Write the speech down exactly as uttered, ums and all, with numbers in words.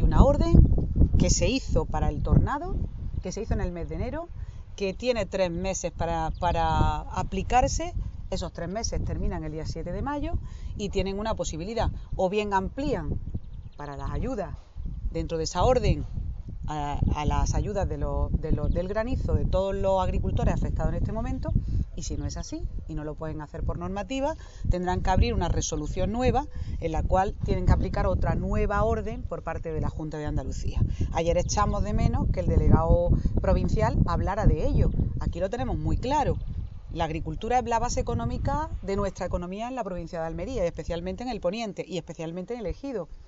una orden que se hizo para el tornado, que se hizo en el mes de enero, que tiene tres meses para, para aplicarse. Esos tres meses terminan el día siete de mayo y tienen una posibilidad, o bien amplían para las ayudas dentro de esa orden a, a las ayudas de lo, de lo, del granizo de todos los agricultores afectados en este momento, y si no es así y no lo pueden hacer por normativa, tendrán que abrir una resolución nueva en la cual tienen que aplicar otra nueva orden por parte de la Junta de Andalucía. Ayer echamos de menos que el delegado provincial hablara de ello. Aquí lo tenemos muy claro. La agricultura es la base económica de nuestra economía en la provincia de Almería, y especialmente en el Poniente y especialmente en el Ejido.